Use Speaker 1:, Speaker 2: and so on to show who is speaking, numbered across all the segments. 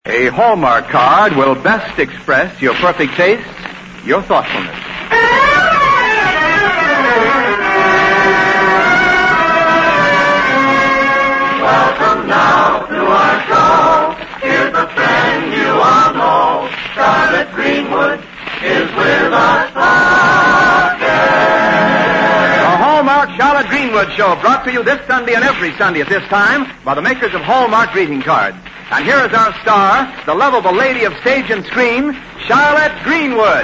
Speaker 1: A Hallmark card will best express your perfect taste, your thoughtfulness.
Speaker 2: Welcome now to our show. Here's a friend you all know. Charlotte Greenwood is with us again.
Speaker 1: The Hallmark Charlotte Greenwood Show, brought to you this Sunday and every Sunday at this time by the makers of Hallmark greeting cards. And here is our star, the lovable lady of stage and screen, Charlotte Greenwood.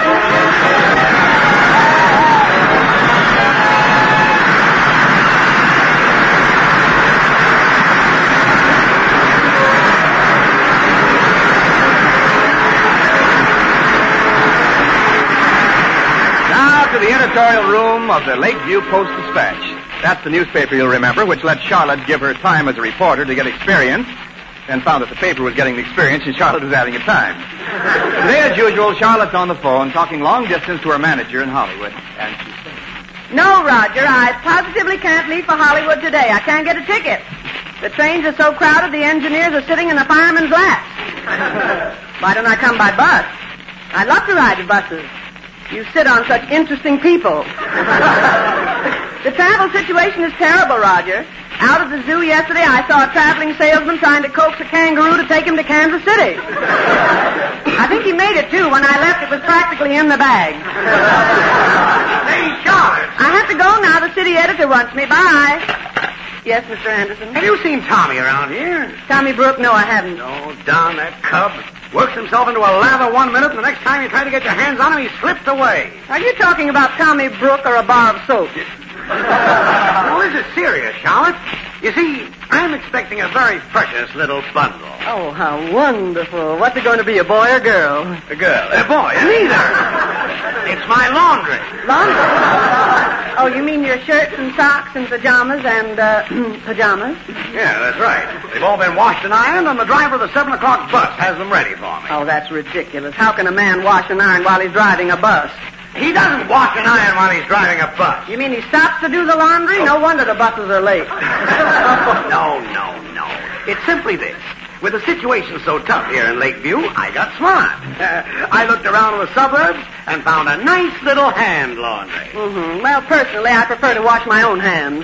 Speaker 1: Now to the editorial room of the Lakeview Post-Dispatch. That's the newspaper, you'll remember, which let Charlotte give her time as a reporter to get experience, and found that the paper was getting the experience and Charlotte was having a time. Today, as usual, Charlotte's on the phone talking long distance to her manager in Hollywood. And she says,
Speaker 3: No, Roger, I positively can't leave for Hollywood today. I can't get a ticket. The trains are so crowded, the engineers are sitting in the fireman's laps. Why don't I come by bus? I love to ride the buses. You sit on such interesting people. The travel situation is terrible, Roger. Out at the zoo yesterday, I saw a traveling salesman trying to coax a kangaroo to take him to Kansas City. I think he made it, too. When I left, it was practically in the bag.
Speaker 2: Hey, Charlotte.
Speaker 3: I have to go now. The city editor wants me. Bye. Yes, Mr. Anderson?
Speaker 2: Have you seen Tommy around here?
Speaker 3: Tommy Brooke? No, I haven't.
Speaker 2: Oh, darn that cub. Works himself into a lather 1 minute, and the next time you try to get your hands on him, he slips away.
Speaker 3: Are you talking about Tommy Brooke or a bar of soap?
Speaker 2: No, this is serious, Charlotte. You see, I'm expecting a very precious little bundle.
Speaker 3: Oh, how wonderful. What's it going to be, a boy or girl?
Speaker 2: A girl. A boy. Neither. It's my laundry.
Speaker 3: Laundry? Oh, you mean your shirts and socks and pajamas and, pajamas?
Speaker 2: Yeah, that's right. They've all been washed and ironed, and the driver of the 7 o'clock bus has them ready for me.
Speaker 3: Oh, that's ridiculous. How can a man wash and iron while he's driving a bus?
Speaker 2: He doesn't wash and iron while he's driving a bus.
Speaker 3: You mean he stops to do the laundry? No wonder the buses are late.
Speaker 2: No. It's simply this. With the situation so tough here in Lakeview, I got smart. I looked around in the suburbs and found a nice little hand laundry.
Speaker 3: Mm-hmm. Well, personally, I prefer to wash my own hands.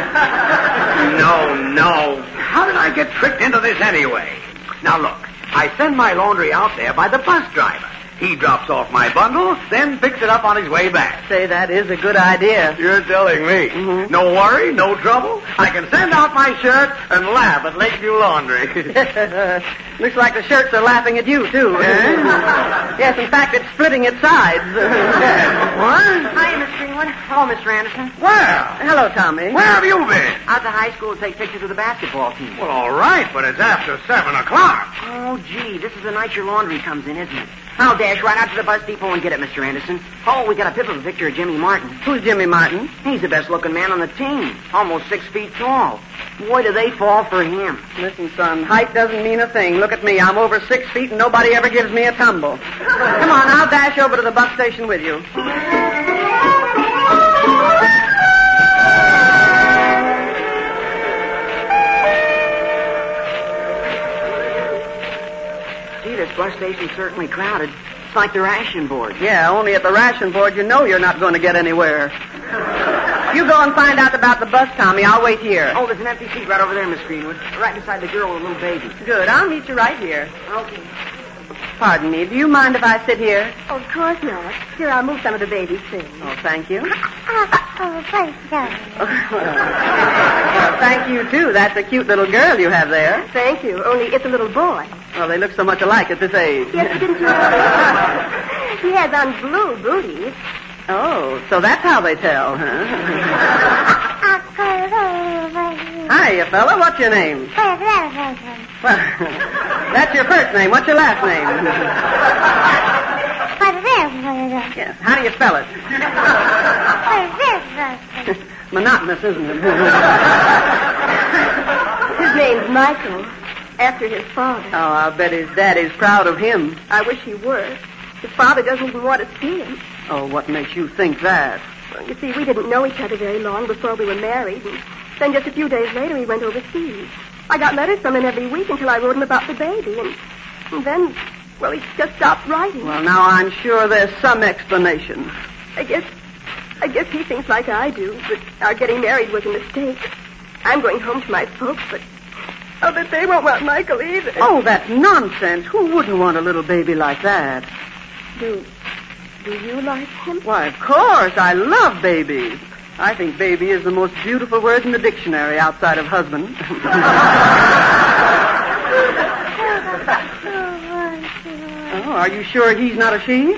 Speaker 2: No. How did I get tricked into this anyway? Now, look, I send my laundry out there by the bus driver. He drops off my bundle, then picks it up on his way back.
Speaker 3: Say, that is a good idea.
Speaker 2: You're telling me.
Speaker 3: Mm-hmm.
Speaker 2: No worry, no trouble. I can send out my shirt and laugh at Lakeview Laundry.
Speaker 3: Looks like the shirts are laughing at you, too. Yes, in fact, it's splitting its sides.
Speaker 2: What?
Speaker 4: Hi, Miss Greenwood. Hello, Mr. Anderson.
Speaker 2: Well,
Speaker 3: Hello, Tommy.
Speaker 2: where have you been?
Speaker 4: Out to high school to take pictures of the basketball team.
Speaker 2: Well, all right, but it's after 7 o'clock.
Speaker 4: Oh, gee, this is the night your laundry comes in, isn't it? I'll dash right out to the bus depot and get it, Mr. Anderson. Oh, we got a pitiful picture of Jimmy Martin.
Speaker 3: Who's Jimmy Martin?
Speaker 4: He's the best-looking man on the team. Almost 6 feet tall. Boy, do they fall for him.
Speaker 3: Listen, son, height doesn't mean a thing. Look at me. I'm over 6 feet and nobody ever gives me a tumble. Come on, I'll dash over to the bus station with you.
Speaker 4: Gee, this bus station's certainly crowded. It's like the ration board.
Speaker 3: Yeah, only at the ration board you know you're not going to get anywhere. You go and find out about the bus, Tommy. I'll wait here.
Speaker 4: Oh, there's an empty seat right over there, Miss Greenwood. Right beside the girl with a little baby.
Speaker 3: Good. I'll meet you right here.
Speaker 4: Okay.
Speaker 3: Pardon me. Do you mind if I sit here?
Speaker 5: Oh, of course not. Here, I'll move some of the baby's things.
Speaker 3: Oh, thank you.
Speaker 5: Oh, thanks, darling.
Speaker 3: Well, thank you, too. That's a cute little girl you have there.
Speaker 5: Thank you. Only it's a little boy.
Speaker 3: Well, they look so much alike at this age.
Speaker 5: Yes, didn't you? He has on blue booties.
Speaker 3: Oh, so that's how they tell, huh? Hiya, fella. What's your name? Well, that's your first name. What's your last name? Yes. How do you spell it? Monotonous, isn't it?
Speaker 5: His name's Michael, after his father.
Speaker 3: Oh, I'll bet his daddy's proud of him.
Speaker 5: I wish he were. His father doesn't even want to see him.
Speaker 3: Oh, what makes you think that?
Speaker 5: Well, you see, we didn't know each other very long before we were married. And then just a few days later, he went overseas. I got letters from him every week until I wrote him about the baby. And And then, well, he just stopped writing.
Speaker 3: Well, now I'm sure there's some explanation.
Speaker 5: I guess he thinks like I do, that our getting married was a mistake. I'm going home to my folks, but I'll bet they won't want Michael either.
Speaker 3: Oh, that's nonsense. Who wouldn't want a little baby like that?
Speaker 5: Do you like him?
Speaker 3: Why, of course. I love babies. I think baby is the most beautiful word in the dictionary outside of husband. Oh, are you sure he's not a she?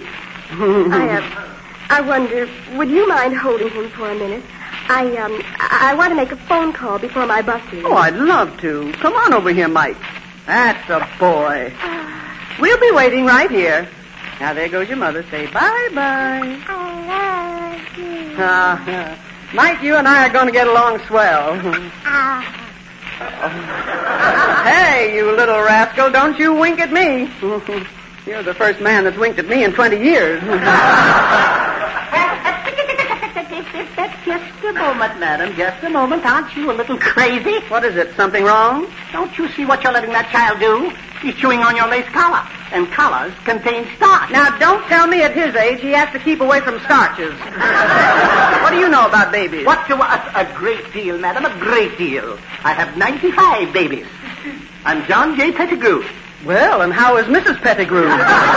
Speaker 5: I wonder, would you mind holding him for a minute? I want to make a phone call before my bus leaves.
Speaker 3: Oh, I'd love to. Come on over here, Mike. That's a boy. We'll be waiting right here. Now, there goes your mother. Say bye-bye.
Speaker 5: I love you.
Speaker 3: Mike, you and I are going to get along swell. Hey, you little rascal, don't you wink at me. You're the first man that's winked at me in 20 years.
Speaker 4: Just a moment, madam. Just a moment. Aren't you a little crazy?
Speaker 3: What is it? Something wrong?
Speaker 4: Don't you see what you're letting that child do? He's chewing on your lace collar. And collars contain starch.
Speaker 3: Now, don't tell me at his age he has to keep away from starches. What do you know about babies?
Speaker 4: What do a great deal, madam, a great deal. I have 95 babies. I'm John J. Pettigrew.
Speaker 3: Well, and how is Mrs. Pettigrew?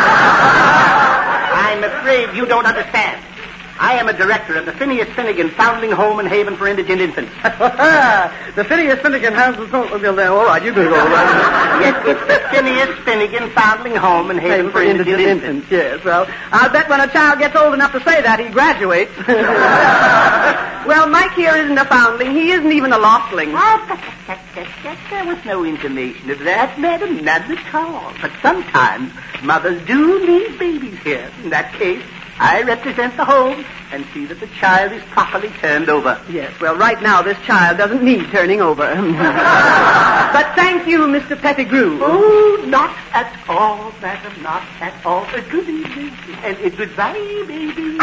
Speaker 4: I'm afraid you don't understand. I am a director of the Phineas Finnegan Foundling Home and Haven for Indigent Infants.
Speaker 3: The Phineas Finnegan has... All right, you can go.
Speaker 4: Yes, it's the Phineas Finnegan Foundling Home and Haven for Indigent Infants.
Speaker 3: Yes, well, I'll bet when a child gets old enough to say that, he graduates. Well, Mike here isn't a foundling. He isn't even a loftling.
Speaker 4: There was no intimation of that, madam. None at all. But sometimes mothers do leave babies here. In that case, I represent the home and see that the child is properly turned over.
Speaker 3: Yes, well, right now this child doesn't need turning over. But thank you, Mr. Pettigrew.
Speaker 4: Oh, not at all, madam, not at all. Good evening, and goodbye, baby.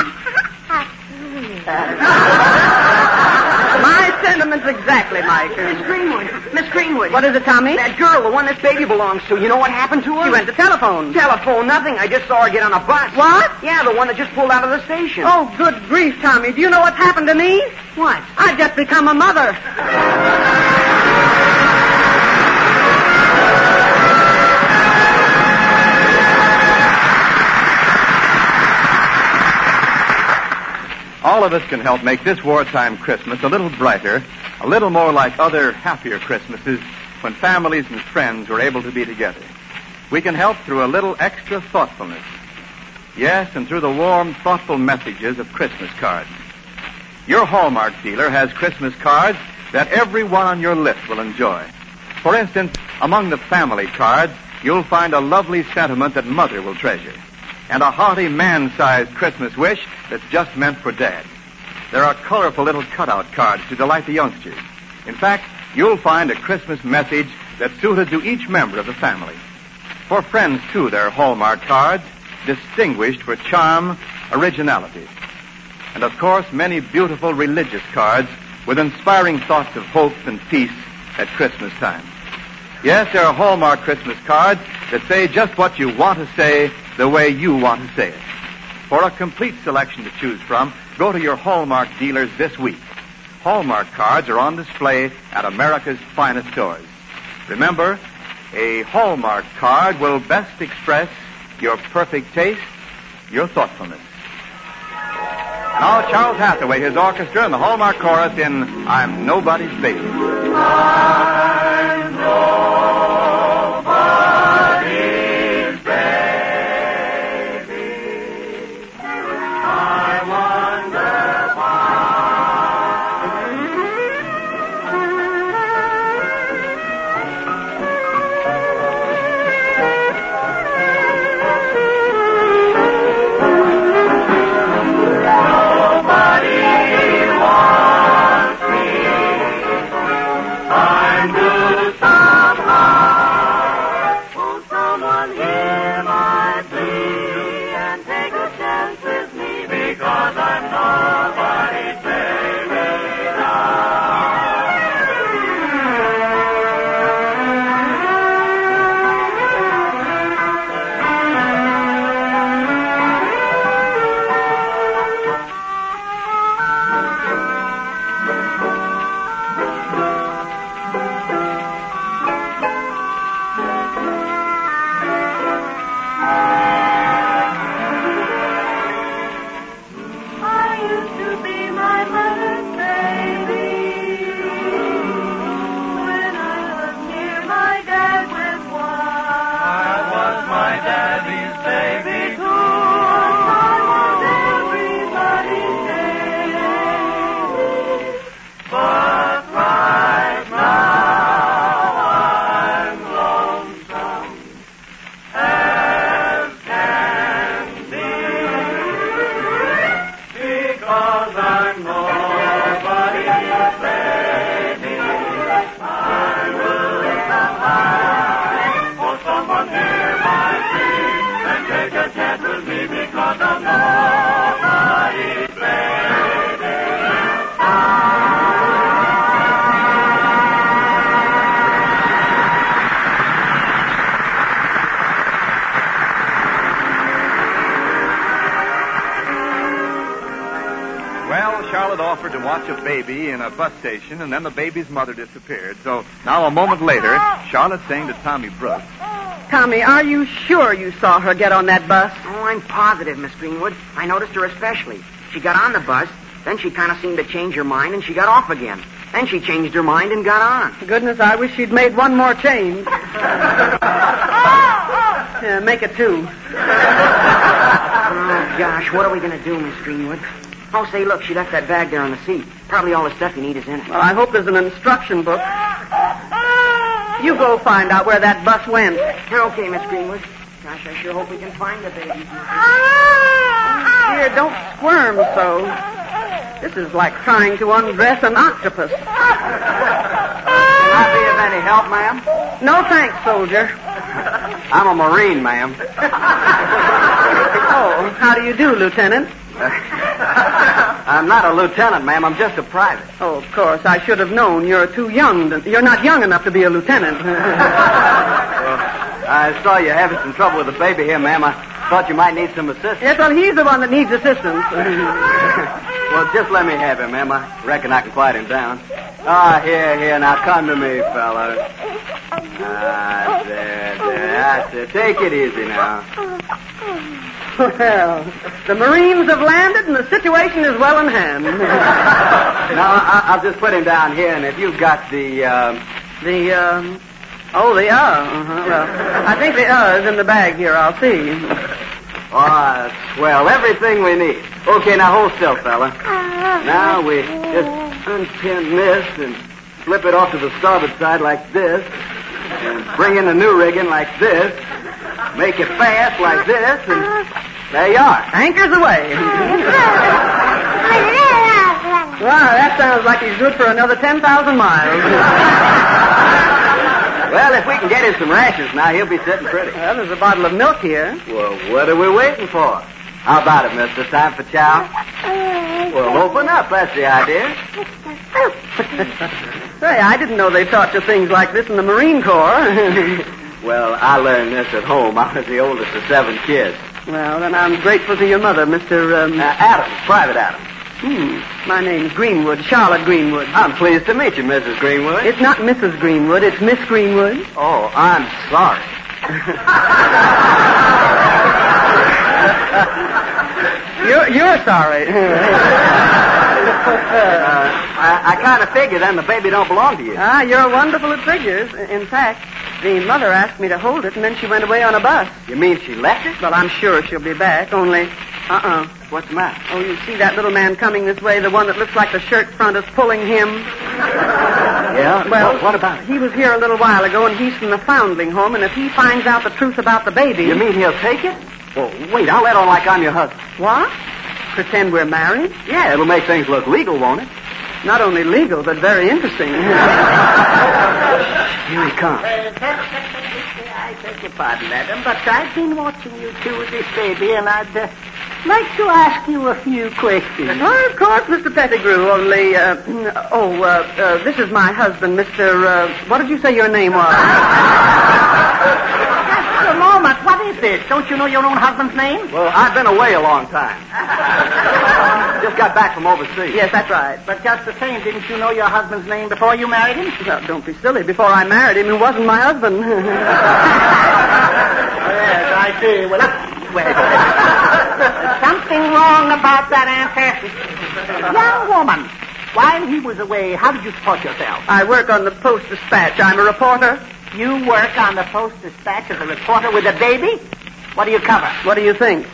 Speaker 3: My sentiments exactly, Mike.
Speaker 4: Miss Greenwood.
Speaker 3: What is it, Tommy?
Speaker 4: That girl, the one this baby belongs to, you know what happened to her?
Speaker 3: She went to telephone.
Speaker 4: Telephone, nothing. I just saw her get on a bus.
Speaker 3: What?
Speaker 4: Yeah, the one that just pulled out of the station.
Speaker 3: Oh, good grief, Tommy. Do you know what's happened to me?
Speaker 4: What?
Speaker 3: I've just become a mother.
Speaker 1: All of us can help make this wartime Christmas a little brighter, a little more like other happier Christmases when families and friends were able to be together. We can help through a little extra thoughtfulness. Yes, and through the warm, thoughtful messages of Christmas cards. Your Hallmark dealer has Christmas cards that everyone on your list will enjoy. For instance, among the family cards, you'll find a lovely sentiment that Mother will treasure, and a hearty man-sized Christmas wish that's just meant for Dad. There are colorful little cutout cards to delight the youngsters. In fact, you'll find a Christmas message that's suited to each member of the family. For friends, too, there are Hallmark cards, distinguished for charm, originality. And, of course, many beautiful religious cards with inspiring thoughts of hope and peace at Christmas time. Yes, there are Hallmark Christmas cards that say just what you want to say the way you want to say it. For a complete selection to choose from, go to your Hallmark dealers this week. Hallmark cards are on display at America's finest stores. Remember, a Hallmark card will best express your perfect taste, your thoughtfulness. Now, Charles Hathaway, his orchestra, and the Hallmark chorus in I'm Nobody's Baby. I'm nobody's baby. I wonder why. Nobody wants me. I'm Charlotte offered to watch a baby in a bus station, and then the baby's mother disappeared. So now, a moment later, Charlotte's saying to Tommy Brooks,
Speaker 3: Tommy, are you sure you saw her get on that bus?
Speaker 6: Oh, I'm positive, Miss Greenwood. I noticed her especially. She got on the bus, then she kind of seemed to change her mind, and she got off again. Then she changed her mind and got on.
Speaker 3: Goodness, I wish she'd made one more change. Yeah, make it 2.
Speaker 6: Oh, gosh, what are we going to do, Miss Greenwood? Oh, say, look, she left that bag there on the seat. Probably all the stuff you need is in it.
Speaker 3: Well, I hope there's an instruction book. You go find out where that bus went.
Speaker 6: Okay, Miss Greenwood. Gosh, I sure hope we can find the baby.
Speaker 3: Dear, don't squirm so. This is like trying to undress an octopus.
Speaker 2: Can I be of any help, ma'am?
Speaker 3: No thanks, soldier.
Speaker 2: I'm a Marine, ma'am.
Speaker 3: Oh, how do you do, Lieutenant?
Speaker 2: I'm not a lieutenant, ma'am. I'm just a private.
Speaker 3: Oh, of course. I should have known. You're too young. You're not young enough to be a lieutenant.
Speaker 2: I saw you having some trouble with the baby here, ma'am. I thought you might need some assistance.
Speaker 3: Yes, well, he's the one that needs assistance.
Speaker 2: Well, just let me have him, ma'am. I reckon I can quiet him down. Ah, here. Now come to me, fella. Ah, there. That's it. Take it easy now.
Speaker 3: Well, the Marines have landed and the situation is well in hand.
Speaker 2: Now, I'll just put him down here, and if you've got the...
Speaker 3: Oh, the Well, I think the is in the bag here. I'll see.
Speaker 2: Oh, swell. Everything we need. Okay, now hold still, fella. Now we just unpin this and flip it off to the starboard side like this. And bring in the new rigging like this. Make it fast like this, and there you are.
Speaker 3: Anchors away. Wow, that sounds like he's good for another 10,000 miles.
Speaker 2: Well, if we can get him some rations now, he'll be sitting pretty.
Speaker 3: Well, there's a bottle of milk here.
Speaker 2: Well, what are we waiting for? How about it, mister? Time for chow? Well, open up. That's the idea.
Speaker 3: Say, I didn't know they taught you things like this in the Marine Corps.
Speaker 2: Well, I learned this at home. I was the oldest of 7 kids.
Speaker 3: Well, then I'm grateful to your mother, Mr.
Speaker 2: Adams, Private Adams.
Speaker 3: My name's Greenwood, Charlotte Greenwood.
Speaker 2: I'm pleased to meet you, Mrs. Greenwood.
Speaker 3: It's not Mrs. Greenwood, it's Miss Greenwood.
Speaker 2: Oh, I'm sorry.
Speaker 3: You're sorry.
Speaker 2: I kind of figure then the baby don't belong to you.
Speaker 3: You're wonderful at figures. In fact, the mother asked me to hold it, and then she went away on a bus.
Speaker 2: You mean she left it?
Speaker 3: Well, I'm sure she'll be back, only...
Speaker 2: What's the matter?
Speaker 3: Oh, you see that little man coming this way, the one that looks like the shirt front is pulling him?
Speaker 2: Yeah?
Speaker 3: Well,
Speaker 2: what about it?
Speaker 3: He was here a little while ago, and he's from the foundling home, and if he finds out the truth about the baby...
Speaker 2: You mean he'll take it? Well, wait, I'll let on like I'm your husband.
Speaker 3: What? Pretend we're married?
Speaker 2: Yeah, it'll make things look legal, won't it?
Speaker 3: Not only legal, but very interesting.
Speaker 2: Here he comes.
Speaker 4: I beg your pardon, madam, but I've been watching you two with this baby, and I'd like to ask you a few questions.
Speaker 3: Oh, of course, Mr. Pettigrew, only, this is my husband, Mr., what did you say your name was?
Speaker 4: Just a moment, what is this? Don't you know your own husband's name?
Speaker 2: Well, I've been away a long time. Just got back from overseas.
Speaker 3: Yes, that's right.
Speaker 4: But just the same, didn't you know your husband's name before you married him?
Speaker 3: Well, don't be silly. Before I married him, he wasn't my husband.
Speaker 4: Yes, I see. Well, there's something wrong about that answer. Young woman, while he was away, how did you support yourself?
Speaker 3: I work on the Post-Dispatch. I'm a reporter.
Speaker 4: You work on the Post-Dispatch as a reporter with a baby? What do you cover?
Speaker 3: What do you think?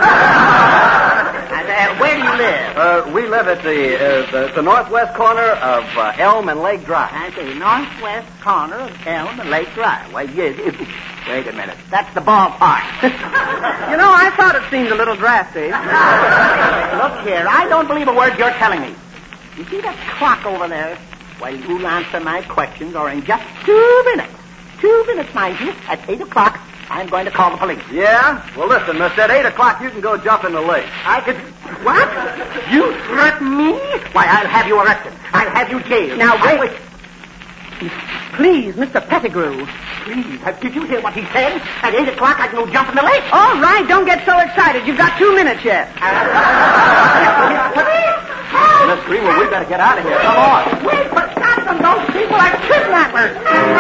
Speaker 4: Where do you live?
Speaker 2: We live at the northwest corner of Elm and Lake Drive.
Speaker 4: At the northwest corner of Elm and Lake Drive. Why, yes. Wait a minute. That's the ballpark.
Speaker 3: You know, I thought it seemed a little drafty.
Speaker 4: Look here, I don't believe a word you're telling me. You see that clock over there? Well, you'll answer my questions, or in just 2 minutes. 2 minutes, mind you. At 8 o'clock, I'm going to call the police.
Speaker 2: Yeah? Well, listen, miss, at 8 o'clock you can go jump in the lake.
Speaker 4: I could... What? You threaten me? Why, I'll have you arrested. I'll have you jailed.
Speaker 3: Now, wait. Please, Mr. Pettigrew.
Speaker 4: Please, did you hear what he said? At 8 o'clock I can go jump in the lake.
Speaker 3: All right, don't get so excited. You've got 2 minutes yet.
Speaker 4: Police! Miss Greenwood, we better get out of here. Come on.
Speaker 3: Wait, but stop them. Those people are kidnappers.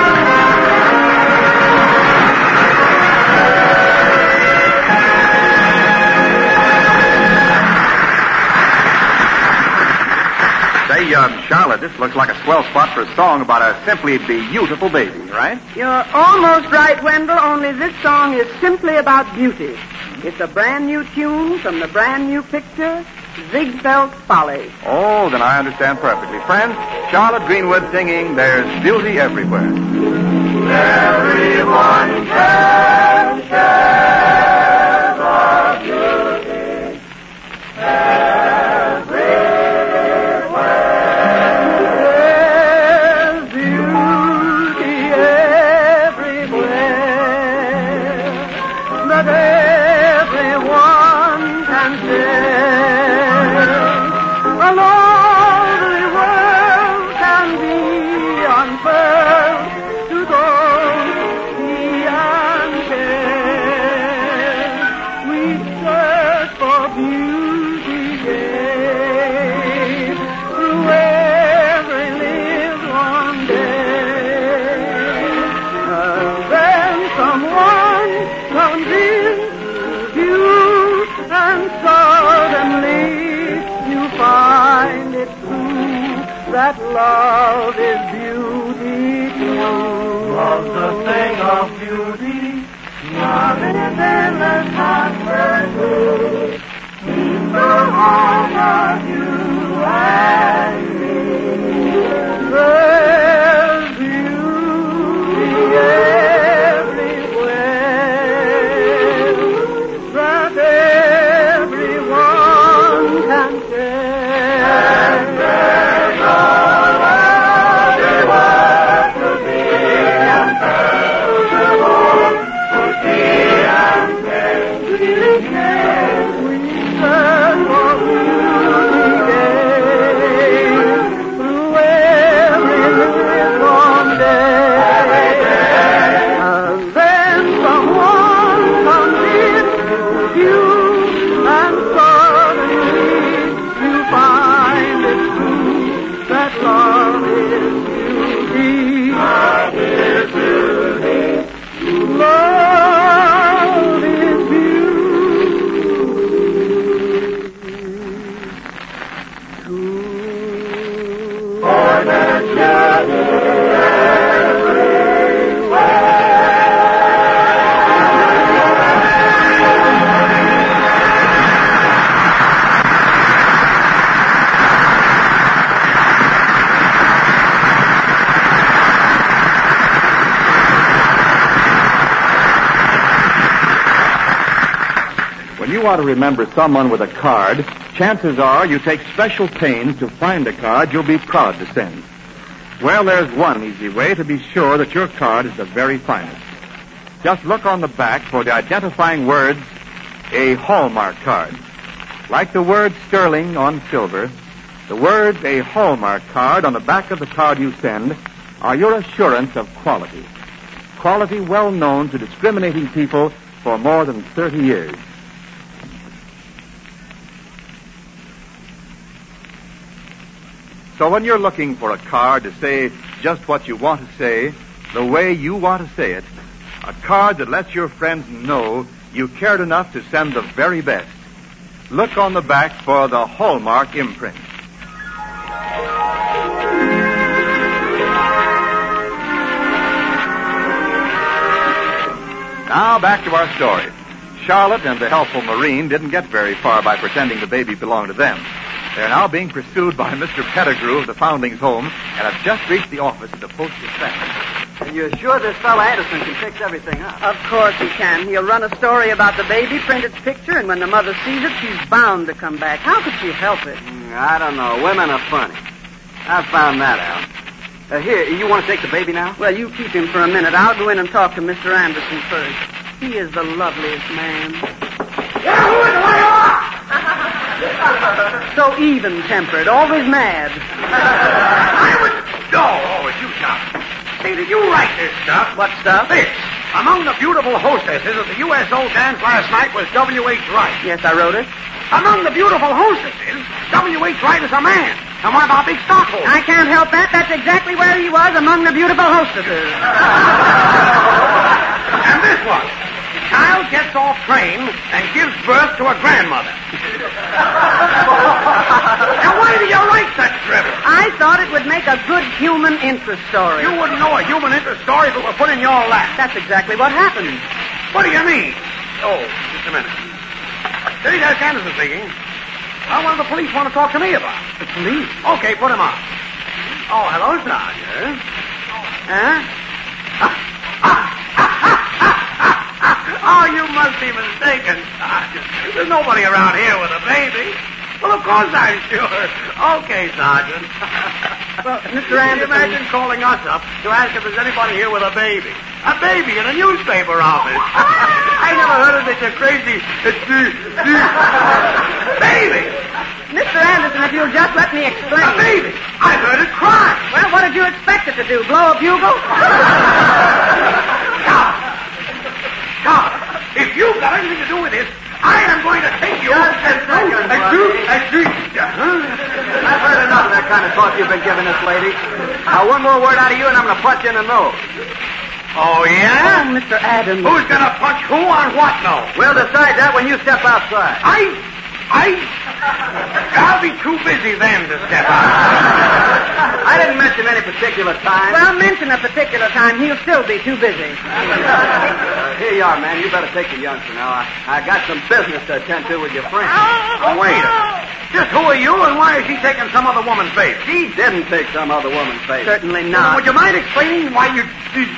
Speaker 1: Say, Charlotte, this looks like a swell spot for a song about a simply beautiful baby, right?
Speaker 3: You're almost right, Wendell, only this song is simply about beauty. It's a brand new tune from the brand new picture, Ziegfeld Follies.
Speaker 1: Oh, then I understand perfectly. Friends, Charlotte Greenwood singing There's Beauty Everywhere.
Speaker 7: Everyone can share the beauty everywhere.
Speaker 3: There's beauty everywhere that everyone can share. A lovely world can be unfurled to those see and care. We search for beauty, yea, through every lived one day. And then someone comes in view, and suddenly you find it true that love is beauty too.
Speaker 7: Love's the thing of beauty. Love is endless comfort. Keep the home of you and me.
Speaker 3: There's beauty everywhere that everyone can share.
Speaker 7: There's no worthy word to be unsearchable, to see and taste.
Speaker 3: We search for beauty through every lived one day. And then someone comes in view, and suddenly you find it true that love is beauty. Love is beauty. Love is beauty.
Speaker 7: For there's beauty
Speaker 1: When you want to remember someone with a card, chances are you take special pains to find a card you'll be proud to send. Well, there's one easy way to be sure that your card is the very finest. Just look on the back for the identifying words, a Hallmark card. Like the word sterling on silver, the words a Hallmark card on the back of the card you send are your assurance of quality. Quality well known to discriminating people for more than 30 years. So when you're looking for a card to say just what you want to say, the way you want to say it, a card that lets your friends know you cared enough to send the very best, look on the back for the Hallmark imprint. Now back to our story. Charlotte and the helpful Marine didn't get very far by pretending the baby belonged to them. They're now being pursued by Mr. Pettigrew of the Foundlings' Home and have just reached the office of the Post-Dispatch.
Speaker 4: Are you sure this fella Anderson can fix everything up?
Speaker 3: Of course he can. He'll run a story about the baby, print its picture, and when the mother sees it, she's bound to come back. How could she help it?
Speaker 4: I don't know. Women are funny. I found that out. Here, you want to take the baby now?
Speaker 3: Well, you keep him for a minute. I'll go in and talk to Mr. Anderson first. He is the loveliest man. So even-tempered, always mad.
Speaker 2: I would... No, it's you, Tom. Say, did you write this stuff?
Speaker 3: What stuff?
Speaker 2: This. Among the beautiful hostesses of the USO dance last night was W.H. Wright.
Speaker 3: Yes, I wrote it.
Speaker 2: Among the beautiful hostesses, W.H. Wright is a man. And what about Big Stockholder?
Speaker 3: I can't help that. That's exactly where he was among the beautiful hostesses.
Speaker 2: And this one. Child gets off train and gives birth to a grandmother. Now, why do you write such drivel?
Speaker 3: I thought it would make a good human interest story.
Speaker 2: You wouldn't know a human interest story if it were put in your lap.
Speaker 3: That's exactly what happened.
Speaker 2: What do you mean? Oh, just a minute. City Desk Anderson speaking. What do the police want to talk to me about?
Speaker 3: The police?
Speaker 2: Okay, put him on. Oh, hello, Sergeant. Huh? Oh, you must be mistaken, Sergeant. There's nobody around here with a baby. Well, of course I'm sure. Okay, Sergeant.
Speaker 3: Well, Mr. Anderson...
Speaker 2: Can you imagine calling us up to ask if there's anybody here with a baby? A baby in a newspaper office. I never heard of such a crazy... baby!
Speaker 3: Mr. Anderson, if you'll just let me explain...
Speaker 2: A baby! I heard it cry!
Speaker 3: Well, what did you expect it to do? Blow a bugle?
Speaker 2: Stop! If you've got anything to do with this, I am going to take you...
Speaker 6: I've heard enough of that kind of talk you've been giving this lady. Now, one more word out of you, and I'm going to punch you in the nose.
Speaker 2: Oh, yeah?
Speaker 3: Oh, Mr. Adams.
Speaker 2: Who's going to punch who on what nose?
Speaker 6: We'll decide that when you step outside.
Speaker 2: I'll be too busy then to step out.
Speaker 6: I didn't mention any particular time.
Speaker 3: Well, mention a particular time. He'll still be too busy.
Speaker 6: Here you are, man. You better take the youngster now. I got some business to attend to with your friend.
Speaker 2: Oh, wait a minute. Just who are you and why is she taking some other woman's baby?
Speaker 6: She didn't take some other woman's baby.
Speaker 3: Certainly not.
Speaker 2: Would you mind explaining why you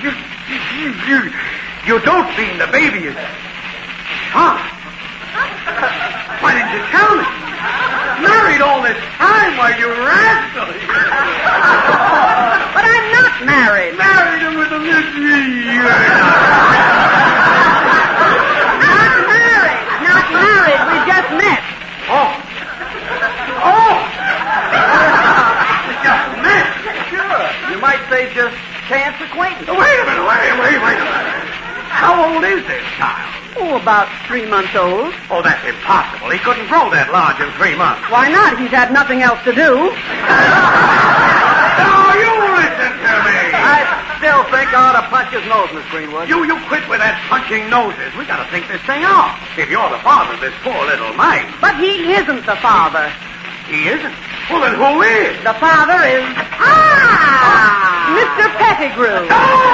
Speaker 2: don't mean the baby is... Huh? Why didn't you tell me? Married all this time while you rascal.
Speaker 3: But I'm not married.
Speaker 2: Married him with a little...
Speaker 3: Not married. We just met.
Speaker 2: Oh. Just met?
Speaker 6: Sure. You might say just chance acquaintance.
Speaker 2: Wait a minute. Wait a minute. How old is this child?
Speaker 3: Oh, about 3 months old.
Speaker 2: Oh, that's impossible. He couldn't grow that large in 3 months.
Speaker 3: Why not? He's had nothing else to do.
Speaker 2: No, you listen to me.
Speaker 6: I still think I ought to punch his nose, Miss Greenwood.
Speaker 2: You quit with that punching noses. We got to think this thing out. If you're the father of this poor little mite.
Speaker 3: But he isn't the father.
Speaker 2: He isn't? Well, then who is?
Speaker 3: The father is... Mr. Pettigrew.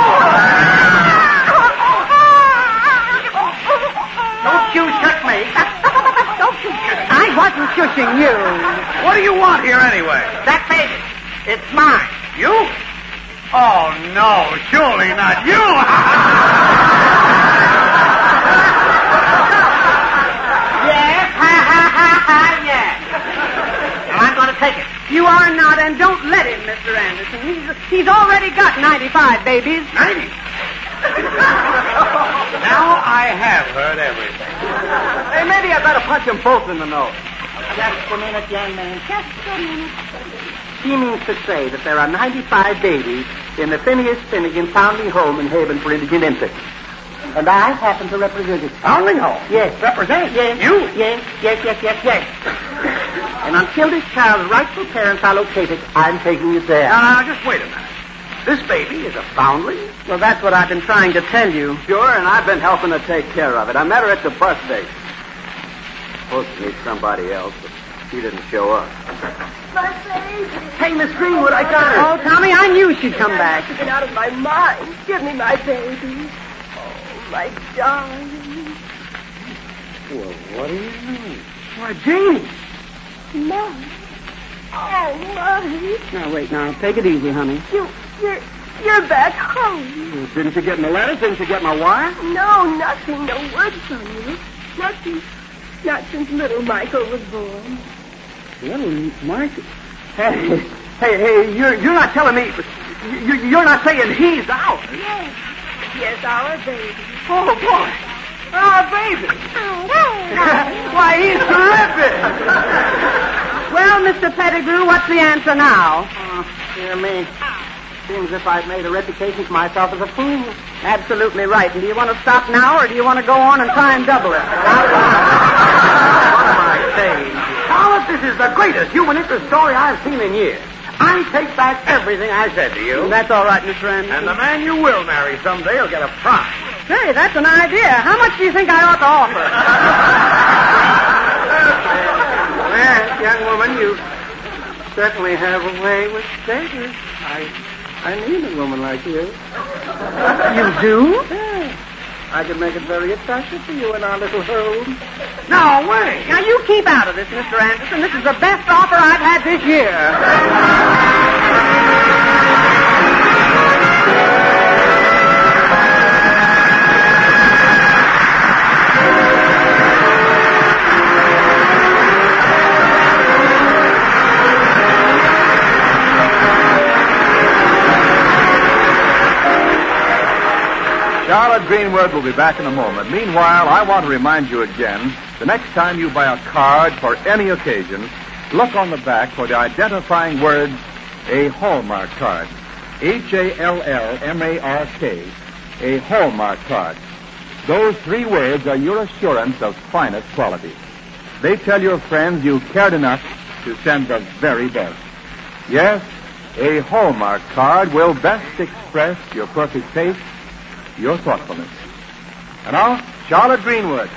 Speaker 2: Don't you shush me.
Speaker 3: Don't you... I wasn't shushing you.
Speaker 2: What do you want here anyway?
Speaker 3: That baby. It's mine.
Speaker 2: You? Oh, no, surely not you.
Speaker 3: Yes, yes.
Speaker 4: Well, I'm going to take it.
Speaker 3: You are not, and don't let him, Mr. Anderson. He's already got 95 babies.
Speaker 2: 90? Now I have heard everything.
Speaker 6: Hey, maybe I better punch them both in the nose.
Speaker 4: Just a minute, young man. Just a minute. He means to say that there are 95 babies in the Phineas Finnegan Foundling Home in Haven for Indigent Infants. And I happen to represent it.
Speaker 2: Foundling home?
Speaker 4: Yes.
Speaker 2: Represent?
Speaker 4: Yes.
Speaker 2: You?
Speaker 4: Yes. And until this child's rightful parents are located, I'm taking it there.
Speaker 2: Now, just wait a minute. This baby is a foundling?
Speaker 3: Well, that's what I've been trying to tell you.
Speaker 6: Sure, and I've been helping her take care of it. I met her at the bus station. Supposed to meet somebody else, but she didn't show up.
Speaker 5: My baby.
Speaker 6: Hey, Miss Greenwood, I got her.
Speaker 3: Oh, Tommy, I knew she'd come back.
Speaker 5: I've been out of my mind. Give me my baby. Oh, my darling.
Speaker 6: Well, what do you mean?
Speaker 3: Why, Janie.
Speaker 5: Mine. Oh, mine.
Speaker 3: Now, wait, now. Take it easy, honey.
Speaker 5: You're back home.
Speaker 6: Didn't you get my letter? Didn't you get my wire?
Speaker 5: No, nothing. No word from you. Nothing. Not since little Michael was born.
Speaker 6: Little Michael? Hey, you're not telling me... You're not saying he's ours.
Speaker 5: Yes, our baby.
Speaker 6: Oh, boy. Our baby. Why, he's terrific.
Speaker 3: Well, Mr. Pettigrew, what's the answer now?
Speaker 4: Dear me. Seems as if I've made a reputation for myself as a fool.
Speaker 3: Absolutely right. And do you want to stop now, or do you want to go on and try and double it?
Speaker 2: What am I saying? Charlotte, this is the greatest human interest story I've seen in years. I take back everything I said to you.
Speaker 3: That's all right, Mr. Anderson.
Speaker 2: And the man you will marry someday will get a prize.
Speaker 3: Say, that's an idea. How much do you think I ought to offer?
Speaker 4: Well, young woman, you certainly have a way with status. I need a woman like you.
Speaker 3: You do?
Speaker 4: Yeah. I can make it very attractive for you in our little home.
Speaker 2: No way.
Speaker 3: Now, you keep out of this, Mr. Anderson. This is the best offer I've had this year.
Speaker 1: Charlotte Greenwood will be back in a moment. Meanwhile, I want to remind you again, the next time you buy a card for any occasion, look on the back for the identifying words, a Hallmark card. Hallmark, a Hallmark card. Those 3 words are your assurance of finest quality. They tell your friends you cared enough to send the very best. Yes, a Hallmark card will best express your perfect taste, your thoughtfulness. And now, Charlotte Greenwood.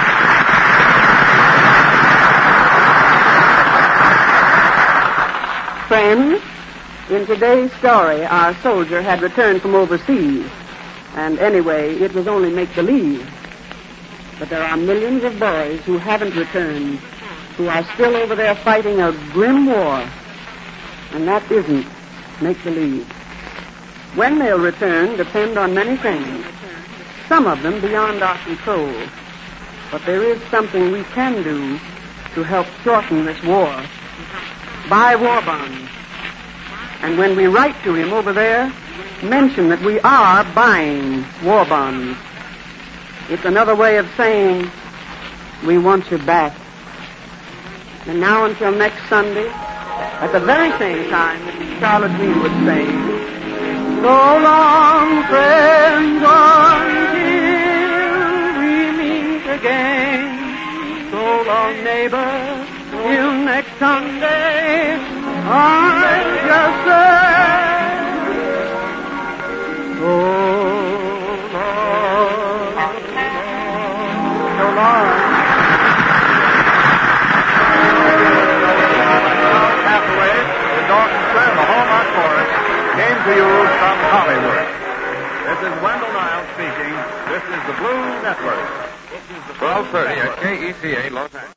Speaker 3: Friends, in today's story, our soldier had returned from overseas. And anyway, it was only make-believe. But there are millions of boys who haven't returned, who are still over there fighting a grim war. And that isn't make-believe. When they'll return depend on many things, some of them beyond our control. But there is something we can do to help shorten this war. Buy war bonds. And when we write to him over there, mention that we are buying war bonds. It's another way of saying, we want you back. And now until next Sunday, at the very same time, Charlotte Greenwood saying, so long, friends, until we meet again. So long, neighbor, till next Sunday. I just say, so long, so long.
Speaker 1: Hathaway, the Dawson Square, the Hallmark Chorus, came to you from Hollywood. This is Wendell Niles speaking. This is the Blue Network.
Speaker 8: 1230 at KECA Los Angeles.